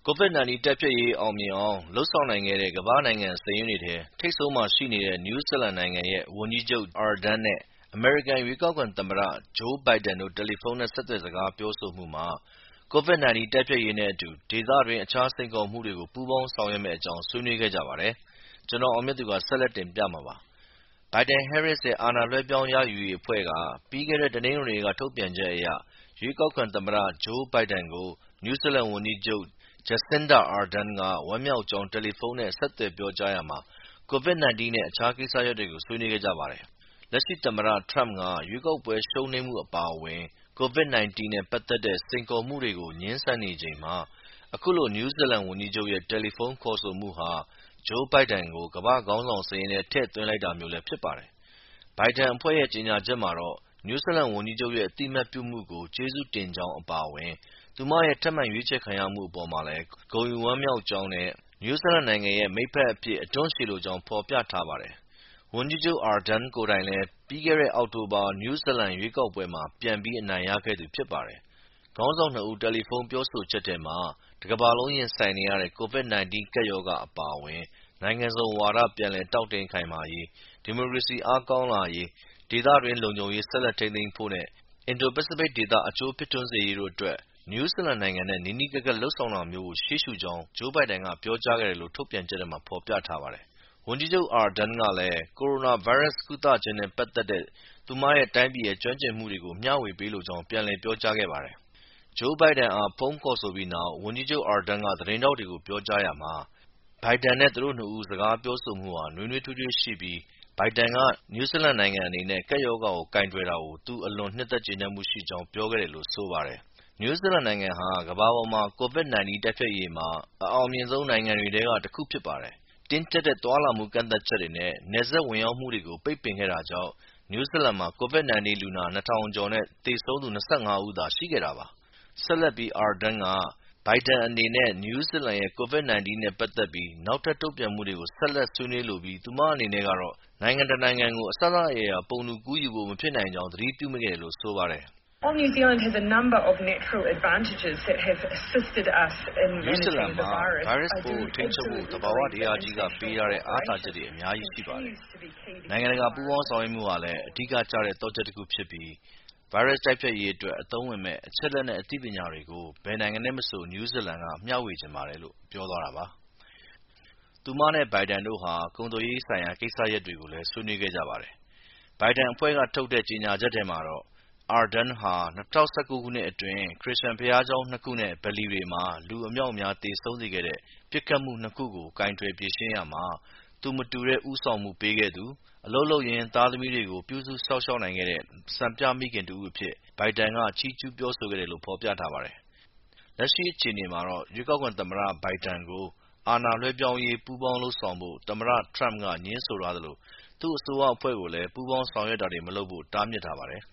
COVID-19 တိုက်ဖျက်ရေးအောင်မြင်အောင်လုပ်ဆောင်နိုင်ခဲ့တဲ့ကမ္ဘာ့နိုင်ငံစာရင်းတွေထဲထိပ်ဆုံးမှာရှိနေတဲ့နယူးဇီလန်နိုင်ငံရဲ့ဝန်ကြီးချုပ် Ardern နဲ့အမေရိကန်ရွေးကောက်ခံသမ္မတ Joe Biden တို့တယ်လီဖုန်းနဲ့ဆက်သွယ်စကားပြောဆိုမှုမှာ COVID-19 တိုက်ဖျက်ရေးနဲ့အတူဒေသတွင်းအခြားစိန်ခေါ်မှုတွေကိုပူးပေါင်းဆောင်ရွက်မယ့်အကြောင်းဆွေးနွေးခဲ့ကြပါတယ်။ကျွန်တော်အောင်မြတ်သူကဆက်လက်တင်ပြမှာပါ။ Biden-Harris ရဲ့အာဏာလွှဲပြောင်းရယူရေးအဖွဲ့ကပြီးခဲ့တဲ့တနင်္ဂနွေနေ့ကထုတ်ပြန်ချက်အရရွေးကောက်ခံသမ္မတ Joe Biden ကိုနယူးဇီလန်ဝန်ကြီးချုပ် Jacinda Ardern ကဝမ်းမြောက်ကြောင်းတယ်လီဖုန်းနဲ့ဆက်သွယ်ပြောကြားရာမှာ COVID-19 နဲ့အခြားကိစ္စရပ်တွေကိုဆွေးနွေးခဲ့ကြပါတယ်။လက်ရှိသမ္မတ Trump ကရွေးကောက်ပွဲရှုံးနိမ့်မှုအပါအဝင် COVID-19 နဲ့ပတ်သက်တဲ့စိန်ခေါ်မှုတွေကိုငြင်းဆန်နေချိန်မှာအခုလိုနယူးဇီလန်ဝန်ကြီးချုပ်ရဲ့တယ်လီဖုန်းခေါ်ဆိုမှုဟာ Joe Biden ကိုကမ္ဘာ့ခေါင်းဆောင်စာရင်းထဲထည့်သွင်းလိုက်တာမျိုးလည်းဖြစ်ပါတယ်။ Biden အဖွဲ့ရဲ့ကြေညာချက်မှာတော့နယူးဇီလန်ဝန်ကြီးချုပ်ရဲ့အသိအမှတ်ပြုမှုကိုကျေးဇူးတင်ကြောင်းအပါအဝင်သူမရဲ့ထပ်မံရွေးချယ်ခံရမှုအပေါ်မှာလည်းဂုဏ်ယူဝမ်းမြောက်ကြောင်းနဲ့နယူးဇီလန်နိုင်ငံရဲ့မိတ်ဖက်အဖြစ်အဓွန့်ရှည်လိုကြောင်းဖော်ပြထားပါတယ်။ဝန်ကြီးချုပ် Ardern ကိုယ်တိုင်လည်းပြီးခဲ့တဲ့အောက်တိုဘာနယူးဇီလန်ရွေးကောက်ပွဲမှာပြန်ပြီးအနိုင်ရခဲ့သူဖြစ်ပါတယ်။ခေါင်းဆောင်နှစ်ဦးတယ်လီဖုန်းပြောဆိုချက်ထဲမှာတကမ္ဘာလုံးရင်ဆိုင်နေရတဲ့ COVID-19 ကပ်ရောဂါအပါအဝင်နိုင်ငံစုံဝါဒပြန်လည်တောင့်တင်းခိုင်မာရေး၊ဒီမိုကရေစီအားကောင်းလာရေး၊ဒေသတွင်းလုံခြုံရေးဆက်လက်ထိန်းသိမ်းဖို့နဲ့အင်ဒို-ပစိဖိတ်ဒေသအကျိုးဖြစ်ထွန်းစေရေးတို့အတွက်နယူးဇီလန်နိုင်ငံနဲ့နီးနီးကပ်ကပ်လုပ်ဆောင်တာမျိုးကိုရှေ့ရှုကြောင်း Joe Biden ကပြောကြားခဲ့တယ်လို့ထုတ်ပြန်ချက်ထဲမှာဖော်ပြထားပါတယ်။ဝန်ကြီးချုပ် Ardern ကလည်းကိုရိုနာဗိုင်းရပ်စ်ကုသခြင်းနဲ့ပတ်သက်တဲ့သူမရဲ့တိုင်းပြည်ရဲ့ကျွမ်းကျင်မှုတွေကိုမျှဝေပေးလိုကြောင်းပြန်လည်ပြောကြားခဲ့ပါတယ်။ Joe Biden အားဖုန်းခေါ်ဆိုပြီးနောက်ဝန်ကြီးချုပ် Ardern ကသတင်းထောက်တွေကိုပြောကြားရာမှာ Biden နဲ့သူတို့နှစ်ဦးစကားပြောဆိုမှုဟာနွေးနွေးထွေးထွေးရှိပြီး Biden ကနယူးဇီလန်နိုင်ငံအနေနဲ့ကပ်ရောဂါကိုကိုင်တွယ်တာကိုသူအလွန်နှစ်သက်ကျေနပ်မှုရှိကြောင်းပြောခဲ့တယ်လို့ဆိုပါတယ်။နယူးဇီလန်နိုင်ငံဟာကမ္ဘာပေါ်မှာ COVID-19 တိုက်ဖျက်ရေးမှာအအောင်မြင်ဆုံးနိုင်ငံတွေထဲကတခုဖြစ်ပါတယ်။တင်းကျပ်တဲ့သွားလာမှုကန့်သတ်ချက်တွေနဲ့နယ်စပ်ဝင်ရောက်မှုတွေကိုပိတ်ပင်ခဲ့တာကြောင့်နယူးဇီလန်မှာ COVID-19 လူနာ 2000 ကျော်နဲ့သေဆုံးသူ 25 ဦးသာရှိခဲ့တာပါ။ဆက်လက်ပြီး Ardern ကBiden အနေနဲ့နယူးဇီလန်ရဲ့ COVID-19 နဲ့ပတ်သက်ပြီးနောက်ထပ်တုန့်ပြန်မှုတွေကိုဆက်လက်ဆွေးနွေးလိုပြီးသူမအနေနဲ့ကတော့နိုင်ငံတနိုင်ငံကိုအစစအရာရာပုံတူကူးယူဖို့မဖြစ်နိုင်ကြောင်းသတိပြုမိခဲ့တယ်လို့ဆိုပါတယ်။ New Zealand has a number of natural advantages that have assisted us in နယူးဇီလန် managing the မှာ virus. ဗိုင်းရပ်စ် I ပိုး do ကိုထိန်းချုပ်ဖို့သဘာဝ absolutely တရား believe ကြီးက that ပေးထားတဲ့အားသာ cooperation ချက်တွေအများကြီးရှိပါတယ် continues to be key to နိုင်ငံတကာပူးပေါင်းဆောင်ရွက်မှုဟာလည်းအဓိကကျတဲ့သော့ချက်တစ်ခုဖြစ်ပြီးဗိုင်းရပ်စ်တိုက်ဖျက်ရေးအတွက်အသုံးဝင်မယ့်အချက်အလက်နဲ့အသိပညာတွေကိုဘယ်နိုင်ငံနဲ့မဆိုနယူးဇီလန်ကမျှဝေချင်ပါတယ်လို့ပြောသွားတာပါ။သူမနဲ့ Biden တို့ဟာကုန်သွယ်ရေးဆိုင်ရာကိစ္စရပ်တွေကိုလည်းဆွေးနွေးခဲ့ကြပါတယ်။ Biden အဖွဲ့ကထုတ်တဲ့ကြေညာချက်ထဲမှာတော့Ardern ဟာ2019ခုနှစ်အတွင်းခရစ်ယာန်ဘုရားကျောင်း2ခုနဲ့ဗလီတွေမှာလူအမြောက်အများသေဆုံးစေခဲ့တဲ့ပစ်ခတ်မှု2ခုကိုကိုင်တွယ်ဖြေရှင်းရာမှာသူမတူတဲ့ဦးဆောင်မှုပေးခဲ့သူ၊အလုပ်လုပ်ရင်းသားသမီးတွေကိုပြုစုစောင့်ရှောက်နိုင်ခဲ့တဲ့စံပြမိခင်တစ်ဦးအဖြစ် Biden ကချီးကျူးပြောဆိုခဲ့တယ်လို့ဖော်ပြထားပါတယ်။လက်ရှိအခြေအနေမှာတော့ရွေးကောက်ခံသမ္မတ Biden ကိုအာဏာလွှဲပြောင်းရေးပူးပေါင်းလုပ်ဆောင်ဖို့သမ္မတ Trump ကငြင်းဆိုထားသလိုသူ့အစိုးရအဖွဲ့ကိုလည်းပူးပေါင်းဆောင်ရွက်တာတွေမလုပ်ဖို့တားမြစ်ထားပါတယ်